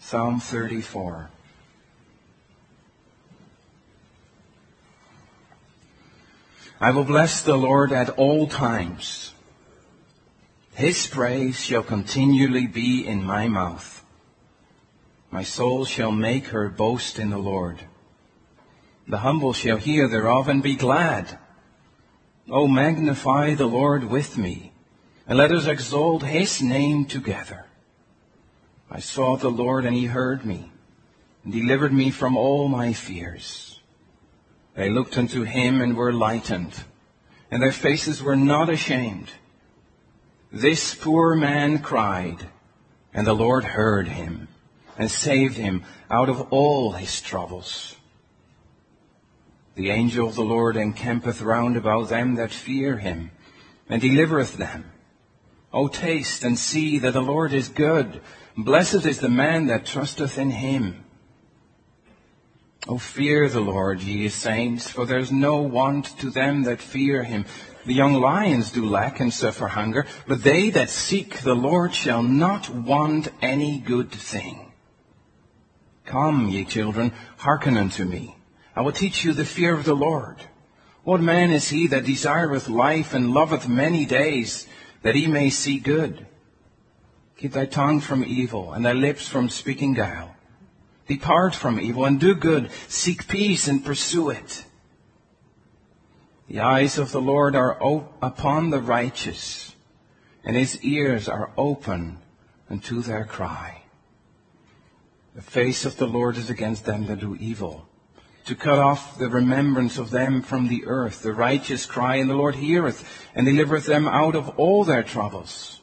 Psalm 34. I will bless the Lord at all times. His praise shall continually be in my mouth. My soul shall make her boast in the Lord. The humble shall hear thereof and be glad. O magnify the Lord with me, and let us exalt his name together. I sought the Lord, and he heard me, and delivered me from all my fears. They looked unto him and were lightened, and their faces were not ashamed. This poor man cried, and the Lord heard him, and saved him out of all his troubles. The angel of the Lord encampeth round about them that fear him, and delivereth them. O taste and see that the Lord is good. Blessed is the man that trusteth in him. O fear the Lord, ye his saints, for there is no want to them that fear him. The young lions do lack and suffer hunger, but they that seek the Lord shall not want any good thing. Come, ye children, hearken unto me. I will teach you the fear of the Lord. What man is he that desireth life and loveth many days, that he may see good? Keep thy tongue from evil, and thy lips from speaking guile. Depart from evil, and do good. Seek peace, and pursue it. The eyes of the Lord are upon the righteous, and his ears are open unto their cry. The face of the Lord is against them that do evil, to cut off the remembrance of them from the earth. The righteous cry, and the Lord heareth, and delivereth them out of all their troubles.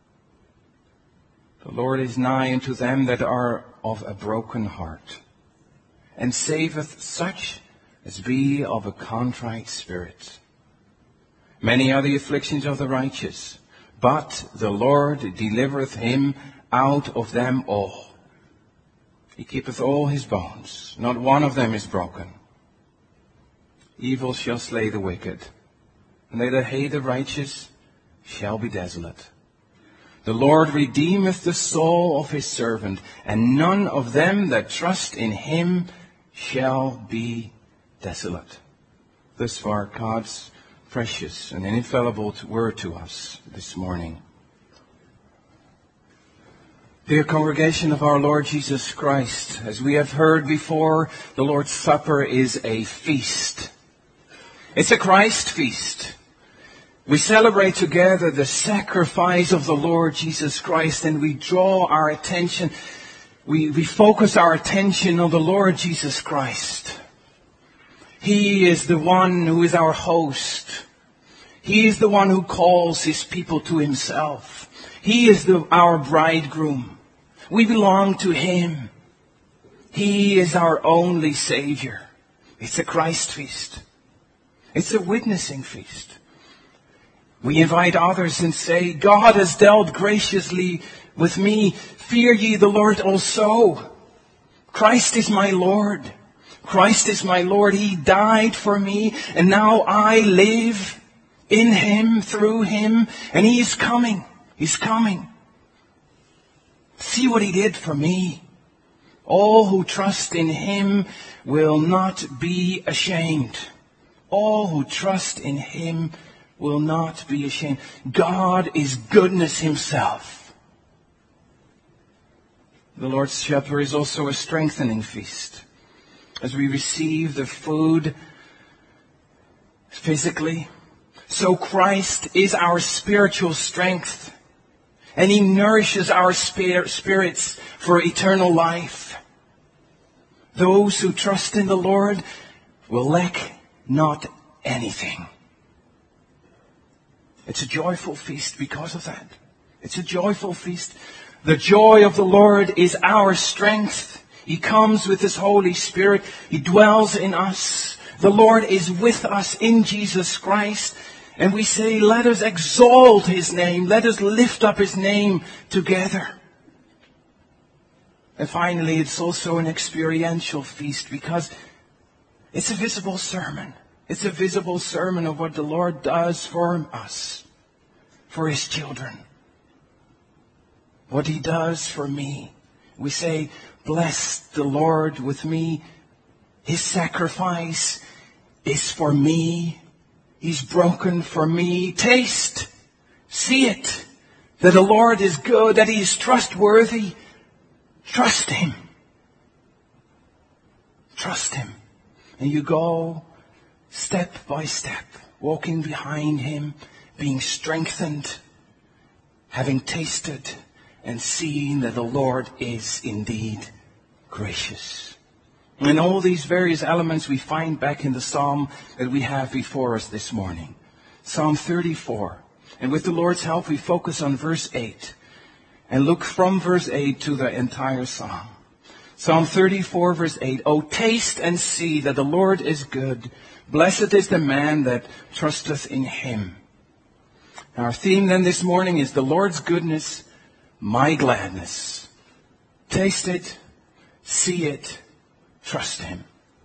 The Lord is nigh unto them that are of a broken heart, and saveth such as be of a contrite spirit. Many are the afflictions of the righteous, but the Lord delivereth him out of them all. He keepeth all his bones, not one of them is broken. Evil shall slay the wicked, and they that hate the righteous shall be desolate. The Lord redeemeth the soul of his servant, and none of them that trust in him shall be desolate. Thus far, God's precious and infallible word to us this morning. Dear congregation of our Lord Jesus Christ, as we have heard before, the Lord's Supper is a feast. It's a Christ feast. We celebrate together the sacrifice of the Lord Jesus Christ, and we draw our attention, we focus our attention on the Lord Jesus Christ. He is the one who is our host. He is the one who calls his people to himself. He is our bridegroom. We belong to him. He is our only Savior. It's a Christ feast. It's a witnessing feast. We invite others and say, God has dealt graciously with me. Fear ye the Lord also. Christ is my Lord. Christ is my Lord. He died for me, and now I live in him, through him, and he is coming. He's coming. See what he did for me. All who trust in him will not be ashamed. All who trust in him will not be ashamed. God is goodness himself. The Lord's Supper is also a strengthening feast. As we receive the food physically, so Christ is our spiritual strength, and he nourishes our spirits for eternal life. Those who trust in the Lord will lack not anything. It's a joyful feast because of that. It's a joyful feast. The joy of the Lord is our strength. He comes with his Holy Spirit. He dwells in us. The Lord is with us in Jesus Christ. And we say, let us exalt his name. Let us lift up his name together. And finally, it's also an experiential feast because it's a visible sermon. It's a visible sermon of what the Lord does for us, for his children. What he does for me. We say, bless the Lord with me. His sacrifice is for me. He's broken for me. Taste, see it, that the Lord is good, that He is trustworthy. Trust Him. Trust Him. And you go step by step, walking behind Him, being strengthened, having tasted and seen that the Lord is indeed gracious. And all these various elements we find back in the psalm that we have before us this morning. Psalm 34. And with the Lord's help, we focus on verse 8 and look from verse 8 to the entire psalm. Psalm 34, verse 8. Oh, taste and see that the Lord is good. Blessed is the man that trusteth in Him. Our theme then this morning is the Lord's goodness, my gladness. Taste it, see it, trust Him.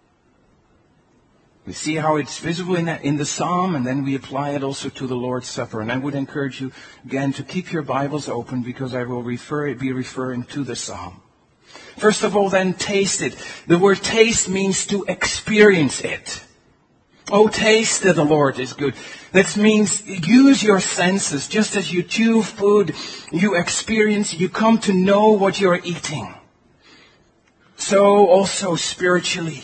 We see how it's visible in the psalm, and then we apply it also to the Lord's Supper. And I would encourage you again to keep your Bibles open, because I will be referring to the psalm. First of all, then, taste it. The word taste means to experience it. Oh, taste that the Lord is good. That means use your senses. Just as you chew food, you experience, you come to know what you're eating. So also spiritually,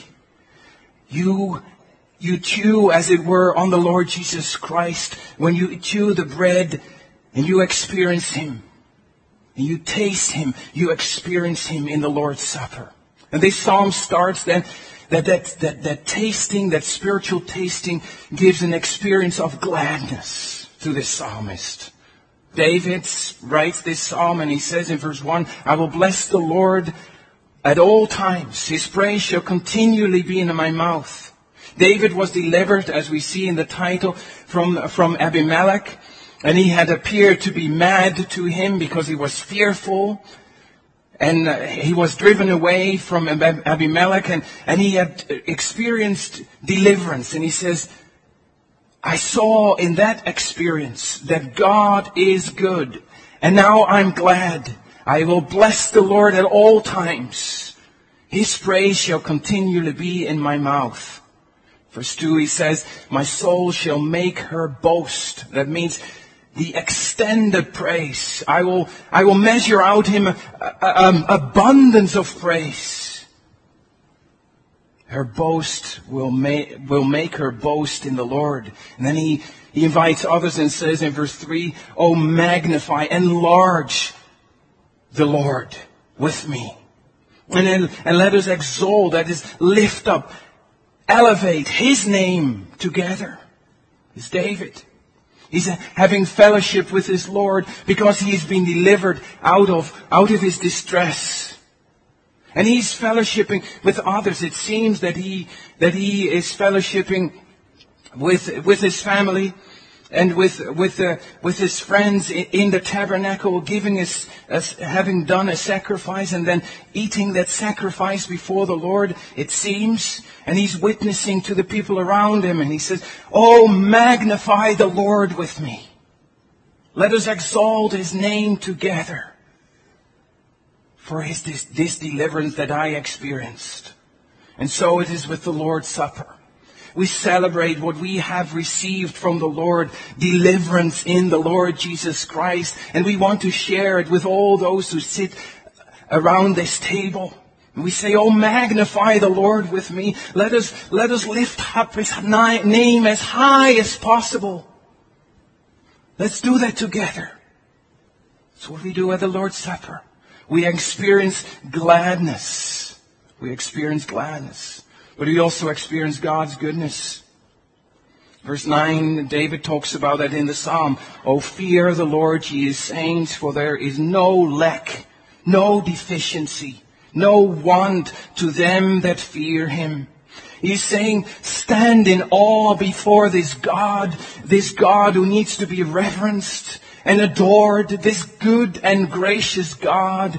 you chew, as it were, on the Lord Jesus Christ. When you chew the bread and you experience Him, and you taste Him, you experience Him in the Lord's Supper. And this psalm starts then that tasting, that spiritual tasting, gives an experience of gladness to this psalmist. David writes this psalm, and he says in verse 1, I will bless the Lord at all times. His praise shall continually be in my mouth. David was delivered, as we see in the title, from Abimelech. And he had appeared to be mad to him because he was fearful. And he was driven away from Abimelech, and he had experienced deliverance. And he says, I saw in that experience that God is good. And now I'm glad. I will bless the Lord at all times. His praise shall continually be in my mouth. Verse 2, he says, my soul shall make her boast. That means the extended praise. I will measure out him abundance of praise. Her boast will make her boast in the Lord. And then he invites others and says in verse 3, oh, magnify, enlarge the Lord with me. And let us exalt, that is, lift up, elevate His name together. It's David. He's having fellowship with his Lord because he's been delivered out of his distress. And he's fellowshipping with others. It seems that he is fellowshipping with his family and with his friends in the tabernacle, having done a sacrifice and then eating that sacrifice before the Lord, it seems. And he's witnessing to the people around him, and he says, oh, magnify the Lord with me. Let us exalt His name together for this deliverance that I experienced. And so it is with the Lord's Supper. We celebrate what we have received from the Lord, deliverance in the Lord Jesus Christ. And we want to share it with all those who sit around this table. And we say, oh, magnify the Lord with me. Let us lift up His name as high as possible. Let's do that together. That's what we do at the Lord's Supper. We experience gladness. We experience gladness. But we also experience God's goodness. Verse 9, David talks about that in the psalm. Oh, fear the Lord, ye His saints, for there is no lack, no deficiency, no want to them that fear Him. He's saying, stand in awe before this God who needs to be reverenced and adored, this good and gracious God.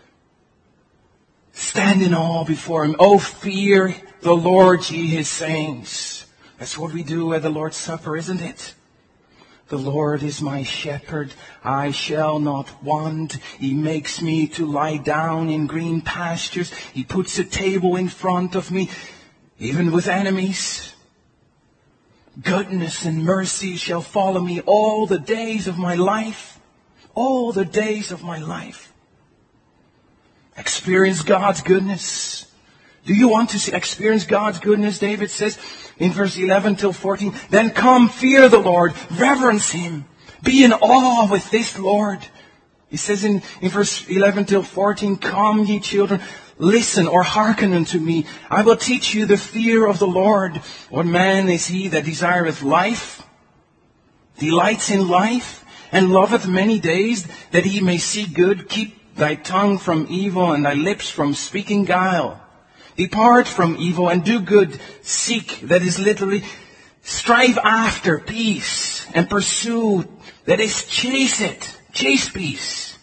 Stand in awe before Him. Oh, fear the Lord, ye His saints. That's what we do at the Lord's Supper, isn't it? The Lord is my shepherd, I shall not want. He makes me to lie down in green pastures. He puts a table in front of me, even with enemies. Goodness and mercy shall follow me all the days of my life. All the days of my life. Experience God's goodness. Do you want to experience God's goodness? David says in verse 11 till 14, then come, fear the Lord, reverence Him, be in awe with this Lord. He says in verse 11 till 14, come ye children, listen or hearken unto me. I will teach you the fear of the Lord. What man is he that desireth life, delights in life, and loveth many days, that he may see good? Keep thy tongue from evil and thy lips from speaking guile. Depart from evil and do good. Seek, that is literally, strive after peace and pursue, that is, chase it. Chase peace.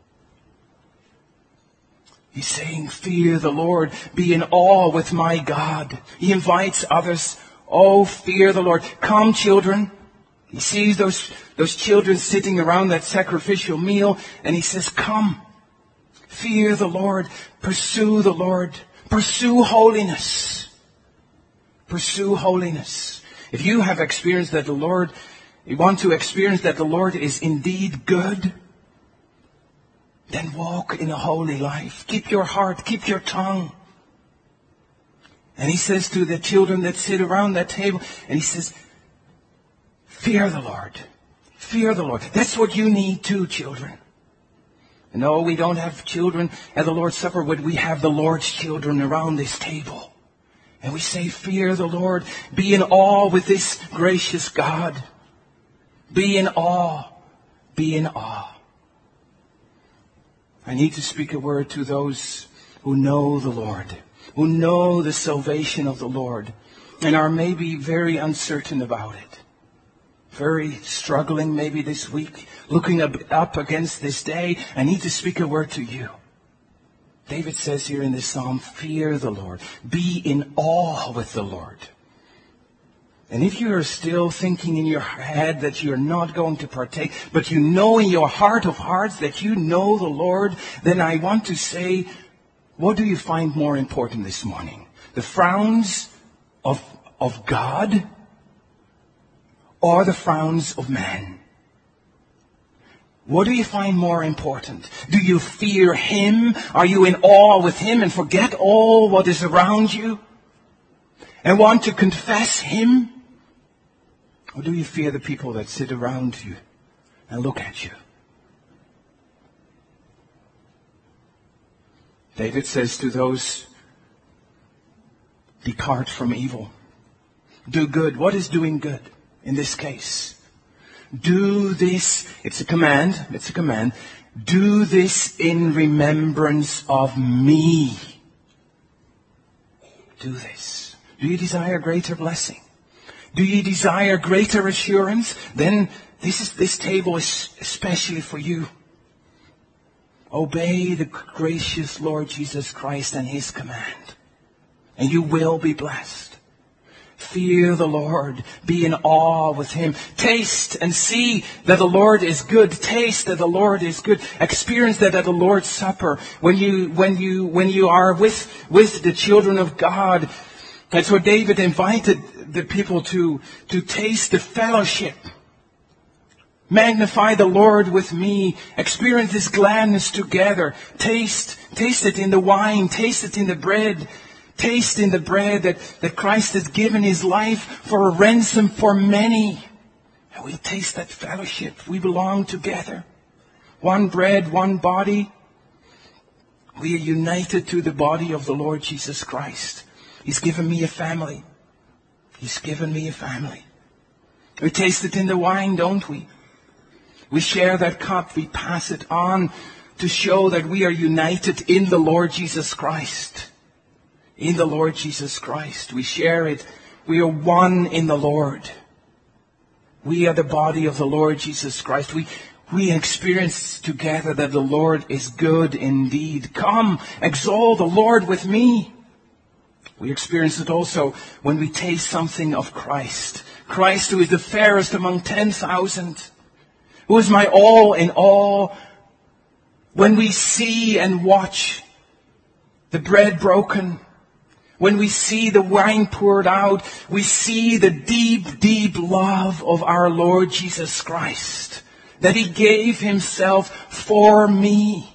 He's saying, fear the Lord, be in awe with my God. He invites others, oh, fear the Lord. Come, children. He sees those children sitting around that sacrificial meal, and he says, come, fear the Lord, pursue the Lord. Pursue holiness. Pursue holiness. If you have experienced that the Lord, you want to experience that the Lord is indeed good, then walk in a holy life. Keep your heart, keep your tongue. And he says to the children that sit around that table, and he says, fear the Lord. Fear the Lord. That's what you need too, children. No, we don't have children at the Lord's Supper, but we have the Lord's children around this table. And we say, fear the Lord. Be in awe with this gracious God. Be in awe. Be in awe. I need to speak a word to those who know the Lord, who know the salvation of the Lord, and are maybe very uncertain about it. Very struggling maybe this week, looking up against this day. I need to speak a word to you. David says here in this psalm, fear the Lord. Be in awe with the Lord. And if you are still thinking in your head that you're not going to partake, but you know in your heart of hearts that you know the Lord, then I want to say, what do you find more important this morning? The frowns of God, or the frowns of man? What do you find more important? Do you fear Him? Are you in awe with Him and forget all what is around you? And want to confess Him? Or do you fear the people that sit around you and look at you? David says to those, depart from evil. Do good. What is doing good? In this case, do this, it's a command, do this in remembrance of me. Do this. Do you desire greater blessing? Do you desire greater assurance? Then this table is especially for you. Obey the gracious Lord Jesus Christ and His command, and you will be blessed. Fear the Lord. Be in awe with Him. Taste and see that the Lord is good. Taste that the Lord is good. Experience that at the Lord's Supper. When you are with the children of God. That's what David invited the people to taste the fellowship. Magnify the Lord with me. Experience this gladness together. Taste it in the wine. Taste it in the bread. Taste in the bread that Christ has given His life for a ransom for many. And we'll taste that fellowship. We belong together. One bread, one body. We are united to the body of the Lord Jesus Christ. He's given me a family. He's given me a family. We taste it in the wine, don't we? We share that cup. We pass it on to show that we are united in the Lord Jesus Christ. In the Lord Jesus Christ. We share it. We are one in the Lord. We are the body of the Lord Jesus Christ. We experience together that the Lord is good indeed. Come, exalt the Lord with me. We experience it also when we taste something of Christ. Christ, who is the fairest among 10,000, who is my all in all. When we see and watch the bread broken, when we see the wine poured out, we see the deep, deep love of our Lord Jesus Christ, that He gave Himself for me.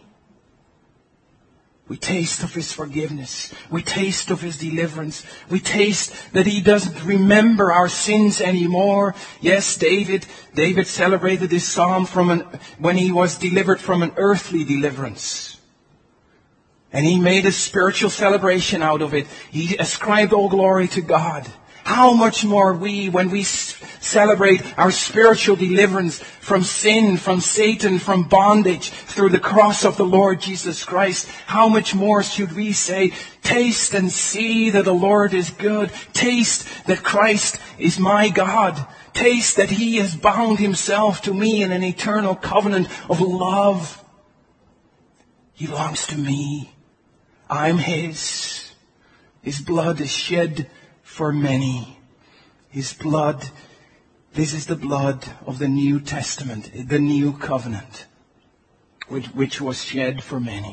We taste of His forgiveness. We taste of His deliverance. We taste that He doesn't remember our sins anymore. Yes, David celebrated this psalm when he was delivered from an earthly deliverance. And he made a spiritual celebration out of it. He ascribed all glory to God. How much more when we celebrate our spiritual deliverance from sin, from Satan, from bondage, through the cross of the Lord Jesus Christ, how much more should we say, taste and see that the Lord is good. Taste that Christ is my God. Taste that He has bound Himself to me in an eternal covenant of love. He belongs to me. I'm His. His blood is shed for many. His blood, this is the blood of the New Testament, the New Covenant, which was shed for many.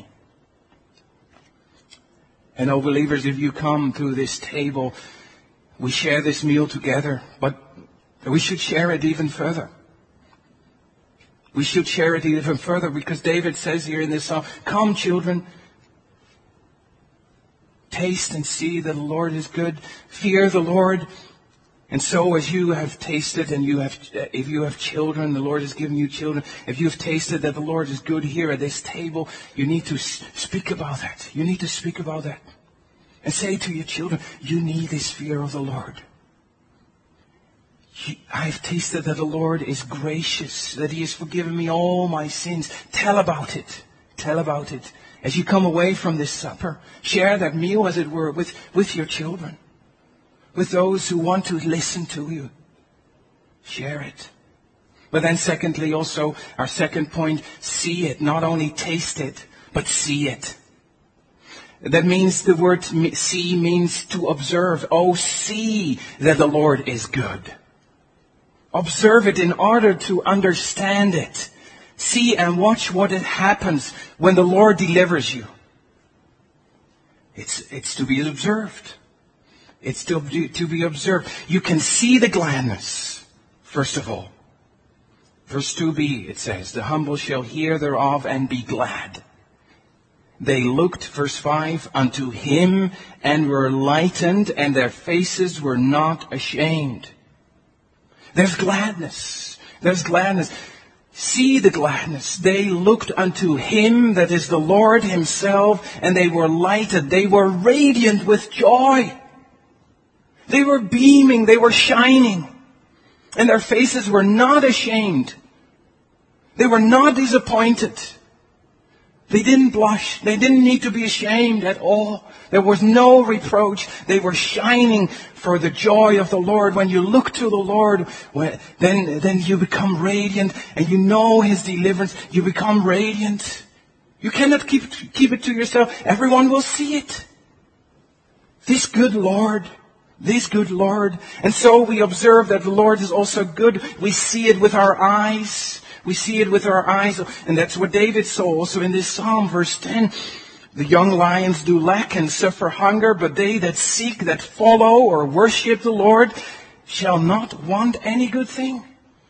And oh, believers, if you come to this table, we share this meal together, but we should share it even further. We should share it even further because David says here in this psalm, come children, taste and see that the Lord is good. Fear the Lord. And so as you have tasted and if you have children, the Lord has given you children. If you have tasted that the Lord is good here at this table, you need to speak about that. You need to speak about that. And say to your children, you need this fear of the Lord. I've tasted that the Lord is gracious, that He has forgiven me all my sins. Tell about it. Tell about it. As you come away from this supper, share that meal, as it were, with your children. With those who want to listen to you. Share it. But then secondly, also, our second point, see it. Not only taste it, but see it. That means the word see means to observe. Oh, see that the Lord is good. Observe it in order to understand it. See and watch what happens when the Lord delivers you. It's to be observed. It's to be observed. You can see the gladness, first of all. Verse 2b, it says, the humble shall hear thereof and be glad. They looked, verse 5, unto Him and were lightened, and their faces were not ashamed. There's gladness. There's gladness. See the gladness. They looked unto Him, that is the Lord Himself, and they were lighted. They were radiant with joy. They were beaming. They were shining. And their faces were not ashamed. They were not disappointed. They didn't blush. They didn't need to be ashamed at all. There was no reproach. They were shining for the joy of the Lord. When you look to the Lord, then you become radiant, and you know His deliverance. You become radiant. You cannot keep it to yourself. Everyone will see it. This good Lord. This good Lord. And so we observe that the Lord is also good. We see it with our eyes. We see it with our eyes. And that's what David saw also in this psalm, verse 10. The young lions do lack and suffer hunger, but they that seek, that follow or worship the Lord shall not want any good thing.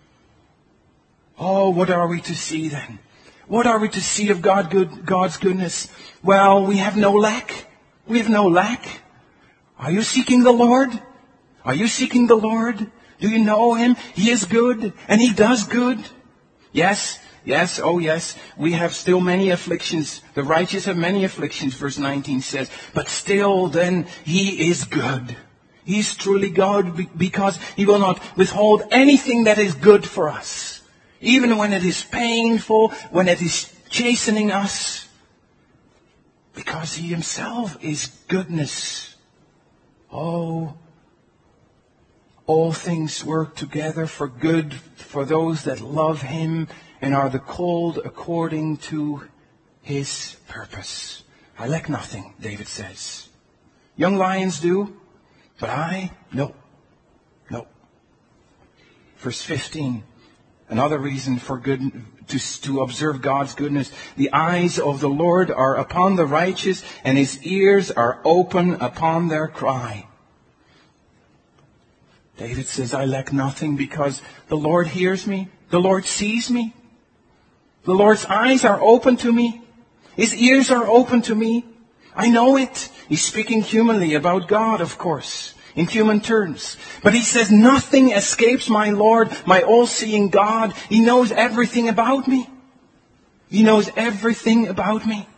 Oh, what are we to see then? What are we to see of God's goodness? Well, we have no lack. We have no lack. Are you seeking the Lord? Are you seeking the Lord? Do you know Him? He is good, and He does good. Yes, oh yes, we have still many afflictions. The righteous have many afflictions, verse 19 says. But still then, He is good. He is truly God because He will not withhold anything that is good for us. Even when it is painful, when it is chastening us. Because He Himself is goodness. Oh, all things work together for good for those that love Him and are the called according to His purpose. I lack nothing, David says. Young lions do. But I, no. No. Verse 15. Another reason for to observe God's goodness. The eyes of the Lord are upon the righteous, and His ears are open upon their cry. David says, I lack nothing because the Lord hears me. The Lord sees me. The Lord's eyes are open to me. His ears are open to me. I know it. He's speaking humanly about God, of course, in human terms. But he says, nothing escapes my Lord, my all-seeing God. He knows everything about me. He knows everything about me.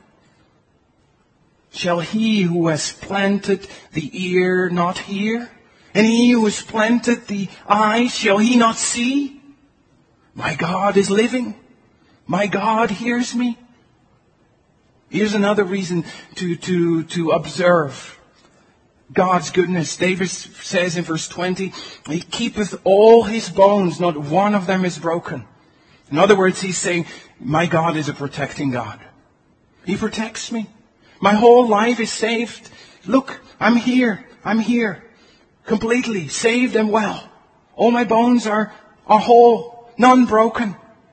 Shall he who has planted the ear not hear? And he who has planted the eye, shall he not see? My God is living. My God hears me. Here's another reason to observe God's goodness. David says in verse 20, He keepeth all his bones, not one of them is broken. In other words, he's saying, my God is a protecting God. He protects me. My whole life is saved. Look, I'm here. I'm here. Completely saved and well. All my bones are whole, none broken.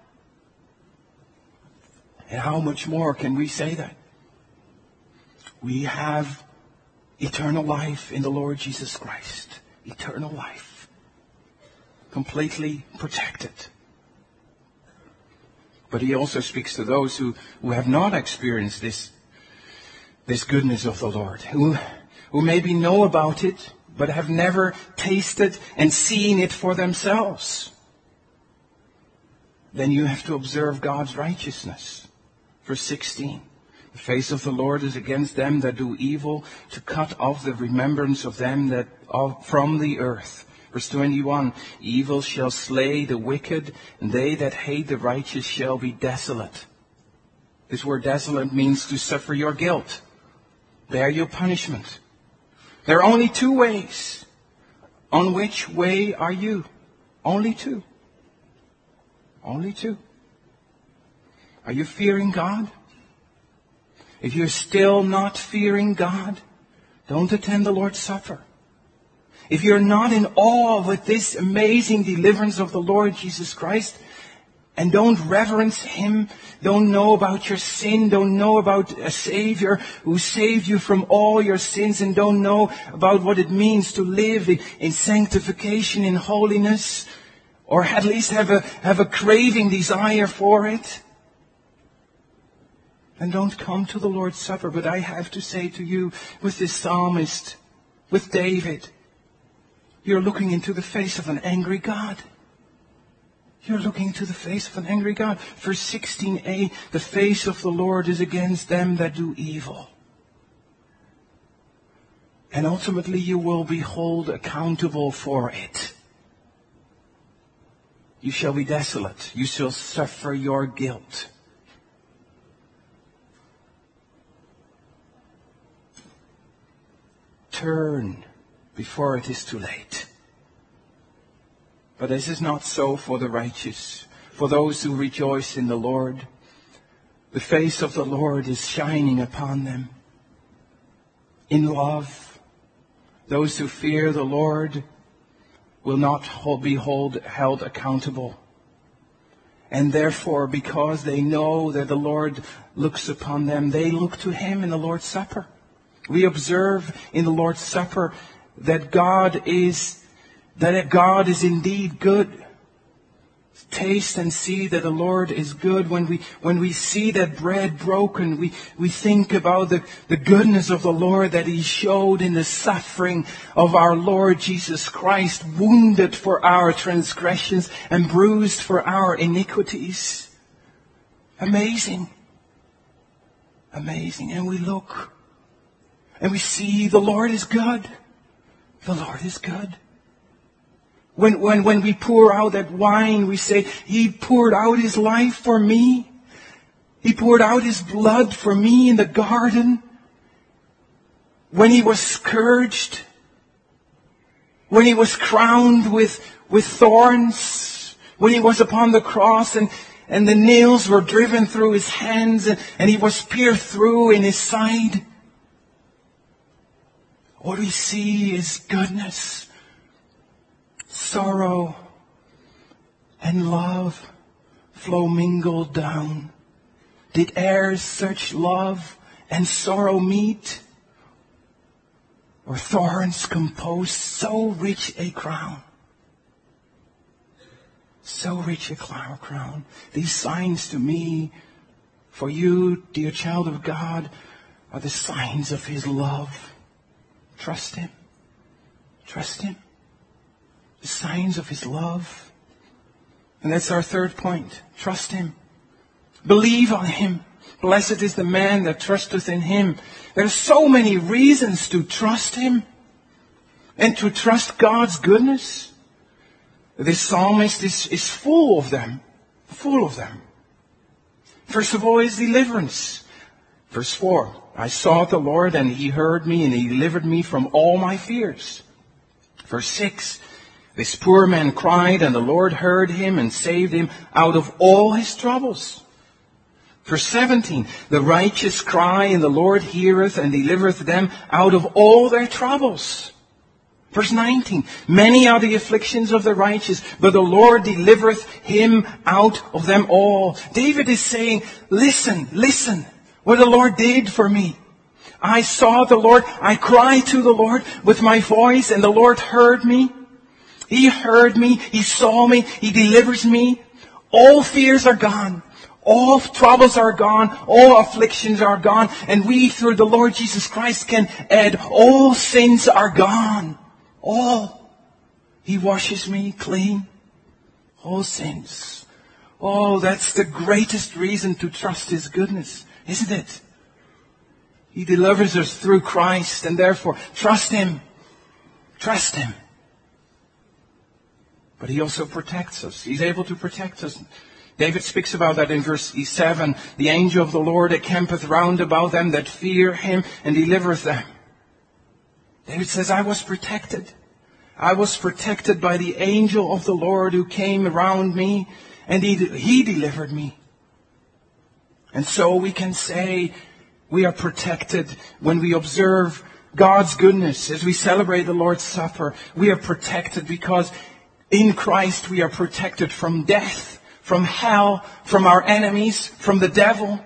And how much more can we say that? We have eternal life in the Lord Jesus Christ. Eternal life. Completely protected. But he also speaks to those who have not experienced this goodness of the Lord. Who maybe know about it, but have never tasted and seen it for themselves. Then you have to observe God's righteousness. Verse 16. The face of the Lord is against them that do evil, to cut off the remembrance of them that from the earth. Verse 21. Evil shall slay the wicked, and they that hate the righteous shall be desolate. This word desolate means to suffer your guilt. Bear your punishment. There are only two ways. On which way are you? Only two. Only two. Are you fearing God? If you're still not fearing God, don't attend the Lord's Supper. If you're not in awe with this amazing deliverance of the Lord Jesus Christ, and don't reverence Him, don't know about your sin, don't know about a Savior who saved you from all your sins, and don't know about what it means to live in sanctification, in holiness, or at least have a craving, desire for it, then don't come to the Lord's Supper. But I have to say to you, with this psalmist, with David, you're looking into the face of an angry God. You're looking into the face of an angry God. Verse 16a, the face of the Lord is against them that do evil. And ultimately you will be held accountable for it. You shall be desolate. You shall suffer your guilt. Turn before it is too late. But this is not so for the righteous, for those who rejoice in the Lord. The face of the Lord is shining upon them. In love, those who fear the Lord will not be held accountable. And therefore, because they know that the Lord looks upon them, they look to Him in the Lord's Supper. We observe in the Lord's Supper that God is indeed good. Taste and see that the Lord is good. When we see that bread broken, we think about the goodness of the Lord that He showed in the suffering of our Lord Jesus Christ, wounded for our transgressions and bruised for our iniquities. Amazing. Amazing. And we look and we see the Lord is good. The Lord is good. When we pour out that wine, we say, He poured out His life for me. He poured out His blood for me in the garden. When He was scourged. When He was crowned with thorns. When He was upon the cross and the nails were driven through His hands and He was pierced through in His side. what we see is goodness, sorrow, and love flow mingled down. Did e'er such love and sorrow meet? Or thorns compose so rich a crown? So rich a crown. These signs to me, for you, dear child of God, are the signs of His love. Trust Him. Trust Him. The signs of His love. And that's our third point. Trust Him. Believe on Him. Blessed is the man that trusteth in Him. There are so many reasons to trust Him and to trust God's goodness. This psalmist is full of them. Full of them. First of all, His deliverance. Verse 4. I sought the Lord, and He heard me, and He delivered me from all my fears. Verse 6. This poor man cried, and the Lord heard him and saved him out of all his troubles. Verse 17. The righteous cry, and the Lord heareth and delivereth them out of all their troubles. Verse 19. Many are the afflictions of the righteous, but the Lord delivereth him out of them all. David is saying, listen, what the Lord did for me. I saw the Lord, I cried to the Lord with my voice, and the Lord heard me. He heard me, He saw me, He delivers me. All fears are gone. All troubles are gone. All afflictions are gone. And we, through the Lord Jesus Christ, can add all sins are gone. All. He washes me clean. All sins. Oh, that's the greatest reason to trust His goodness, isn't it? He delivers us through Christ, and therefore trust Him. Trust Him. But He also protects us. He's able to protect us. David speaks about that in verse 7. The angel of the Lord encampeth round about them that fear Him and delivereth them. David says, I was protected. I was protected by the angel of the Lord who came around me, and He delivered me. And so we can say we are protected when we observe God's goodness as we celebrate the Lord's Supper. We are protected because in Christ we are protected from death, from hell, from our enemies, from the devil.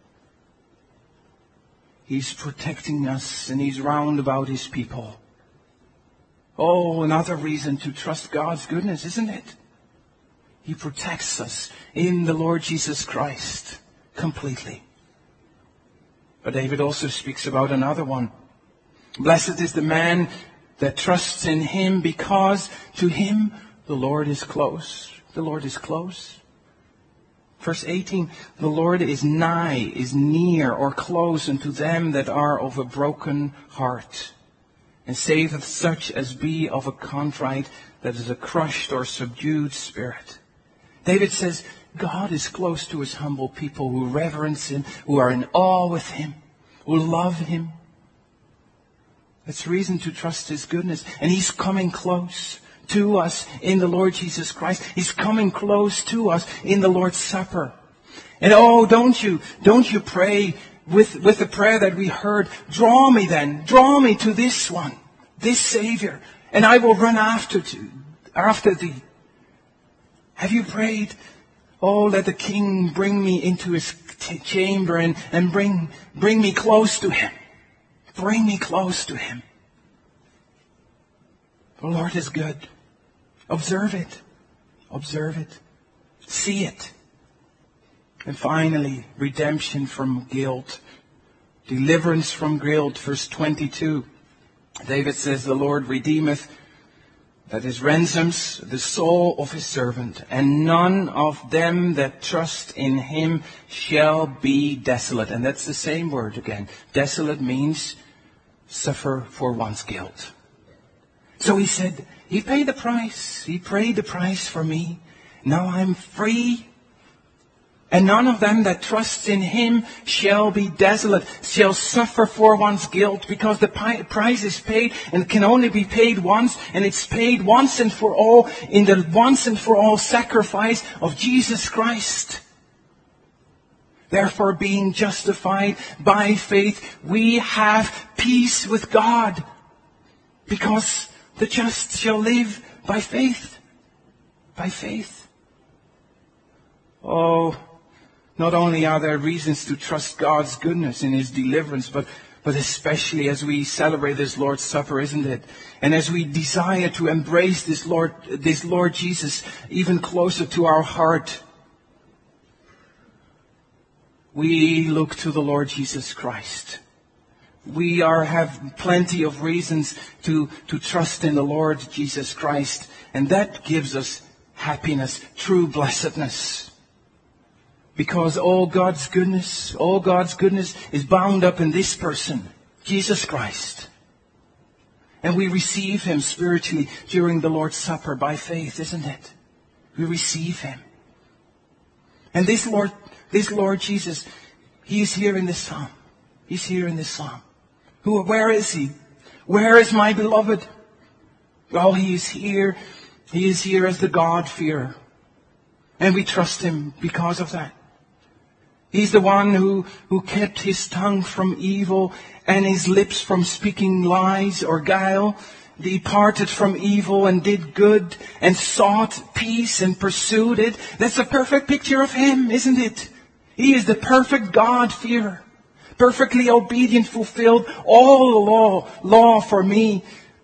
He's protecting us, and He's round about His people. Oh, another reason to trust God's goodness, isn't it? He protects us in the Lord Jesus Christ completely. But David also speaks about another one. Blessed is the man that trusts in Him, because to him the Lord is close. The Lord is close. Verse 18, the Lord is nigh, is near, or close unto them that are of a broken heart, and saveth such as be of a contrite, that is a crushed or subdued spirit. David says, God is close to His humble people who reverence Him, who are in awe with Him, who love Him. That's reason to trust His goodness. And He's coming close to us in the Lord Jesus Christ. He's coming close to us in the Lord's Supper. And oh, don't you pray with the prayer that we heard, draw me to this one, this Savior, and I will run after thee. Have you prayed, oh, let the King bring me into His chamber and bring me close to Him. Bring me close to Him. The Lord is good. Observe it. Observe it. See it. And finally, redemption from guilt. Deliverance from guilt. Verse 22. David says, the Lord redeemeth, that is, ransoms the soul of His servant, and none of them that trust in Him shall be desolate. And that's the same word again. Desolate means suffer for one's guilt. So He said, He paid the price. He paid the price for me. Now I'm free. And none of them that trust in Him shall be desolate, shall suffer for one's guilt, because the price is paid and can only be paid once, and it's paid once and for all in the once and for all sacrifice of Jesus Christ. Therefore, being justified by faith, we have peace with God Because the just shall live by faith. By faith. Oh, not only are there reasons to trust God's goodness in His deliverance, but especially as we celebrate this Lord's Supper, isn't it? And as we desire to embrace this Lord Jesus even closer to our heart, we look to the Lord Jesus Christ. We have plenty of reasons to trust in the Lord Jesus Christ. And that gives us happiness, true blessedness. Because all God's goodness is bound up in this person, Jesus Christ. And we receive Him spiritually during the Lord's Supper by faith, isn't it? We receive Him. And this Lord Jesus, He is here in this psalm. He's here in this psalm. Where is He? Where is my beloved? Oh, He is here. He is here as the God-fearer. And we trust Him because of that. He's the one who kept His tongue from evil and His lips from speaking lies or guile. He departed from evil and did good and sought peace and pursued it. That's a perfect picture of Him, isn't it? He is the perfect God-fearer. Perfectly obedient, fulfilled all the law for me.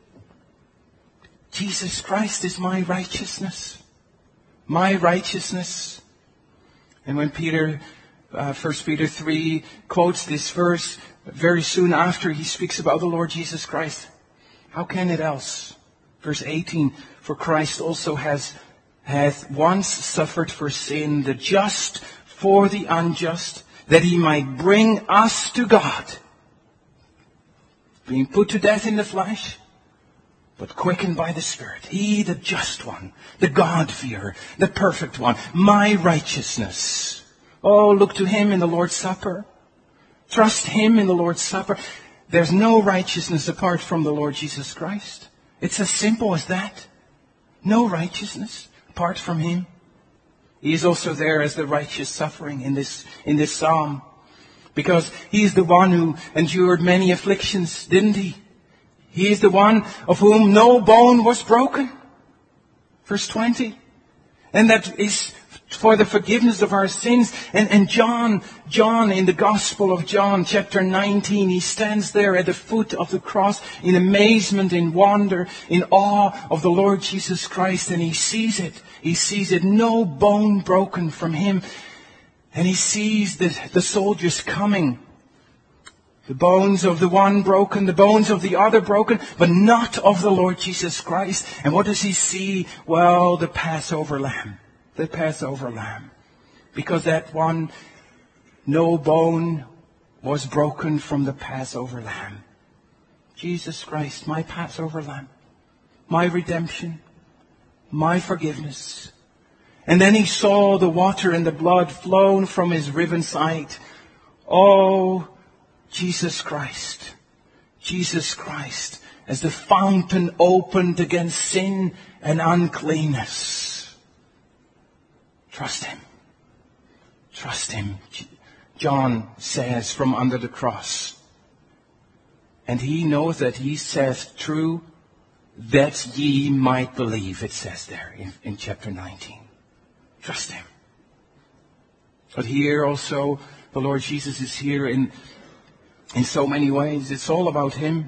Jesus Christ is my righteousness. My righteousness. And when 1 Peter 3 quotes this verse very soon after he speaks about the Lord Jesus Christ, how can it else? Verse 18, for Christ also hath once suffered for sin, the just for the unjust, that He might bring us to God, being put to death in the flesh, but quickened by the Spirit. He, the just one, the God-fearer, the perfect one, my righteousness. Oh, look to Him in the Lord's Supper. Trust Him in the Lord's Supper. There's no righteousness apart from the Lord Jesus Christ. It's as simple as that. No righteousness apart from Him. He is also there as the righteous suffering in this psalm. Because He is the one who endured many afflictions, didn't He? He is the one of whom no bone was broken. Verse 20. And that is for the forgiveness of our sins. And John in the Gospel of John, chapter 19, he stands there at the foot of the cross in amazement, in wonder, in awe of the Lord Jesus Christ. And he sees it. He sees it. No bone broken from Him. And he sees the soldiers coming. The bones of the one broken, the bones of the other broken, but not of the Lord Jesus Christ. And what does he see? Well, the Passover lamb. The Passover lamb. Because that one, no bone was broken from the Passover lamb. Jesus Christ, my Passover lamb. My redemption. My forgiveness. And then he saw the water and the blood flown from His riven side. Oh, Jesus Christ. Jesus Christ as the fountain opened against sin and uncleanness. Trust Him. Trust Him. John says from under the cross. And he knows that he says true, that ye might believe, it says there in chapter 19. Trust Him. But here also, the Lord Jesus is here in so many ways. It's all about Him.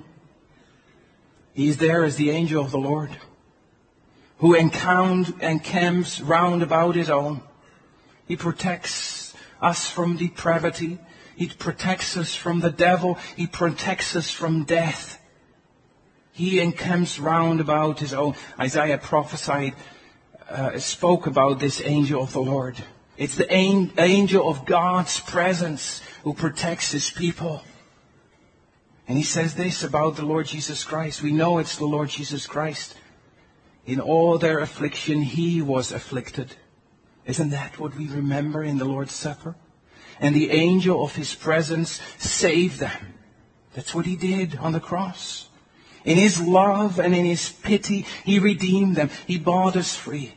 He's there as the angel of the Lord, who encamps round about His own. He protects us from depravity. He protects us from the devil. He protects us from death. He encamps round about His own. Isaiah prophesied, spoke about this angel of the Lord. It's the angel of God's presence who protects His people. And he says this about the Lord Jesus Christ. We know it's the Lord Jesus Christ. In all their affliction, He was afflicted. Isn't that what we remember in the Lord's Supper? And the angel of His presence saved them. That's what He did on the cross. In His love and in His pity, He redeemed them. He bought us free.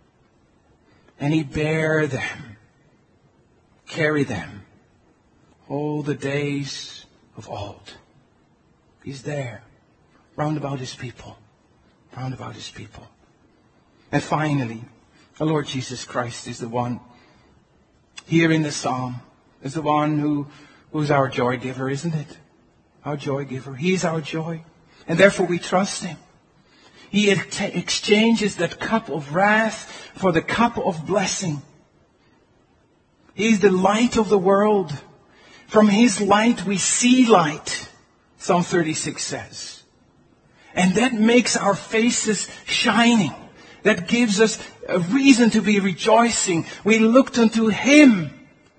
And He bare them, carry them, all the days of old. He's there. round about his people. Round about his people. And finally, the Lord Jesus Christ is the one here in the psalm, is the one who's our joy giver, isn't it? Our joy giver. He's our joy. And therefore we trust him. He exchanges that cup of wrath for the cup of blessing. He's the light of the world. From his light we see light, Psalm 36 says. And that makes our faces shining. That gives us a reason to be rejoicing. We looked unto him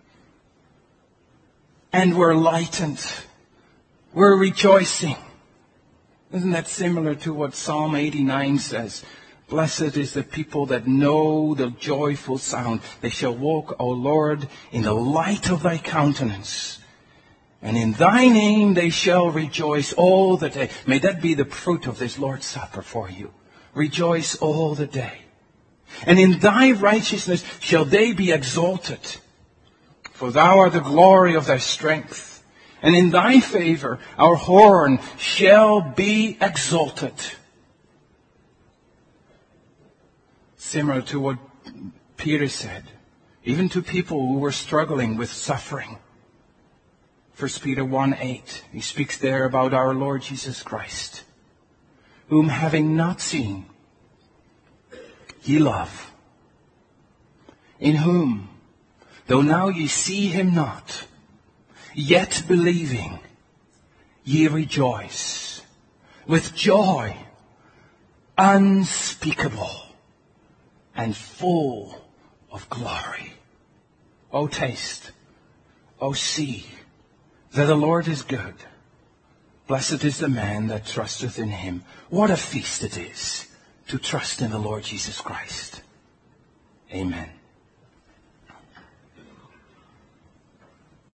and we're lightened. We're rejoicing. Isn't that similar to what Psalm 89 says? Blessed is the people that know the joyful sound. They shall walk, O Lord, in the light of thy countenance. And in thy name they shall rejoice all the day. May that be the fruit of this Lord's Supper for you. Rejoice all the day. And in thy righteousness shall they be exalted. For thou art the glory of thy strength. And in thy favor our horn shall be exalted. Similar to what Peter said, even to people who were struggling with suffering. 1 Peter 1:8, he speaks there about our Lord Jesus Christ, whom having not seen, ye love, in whom, though now ye see him not, yet believing, ye rejoice with joy unspeakable and full of glory. O taste, O see, that the Lord is good. Blessed is the man that trusteth in him. What a feast it is to trust in the Lord Jesus Christ. Amen.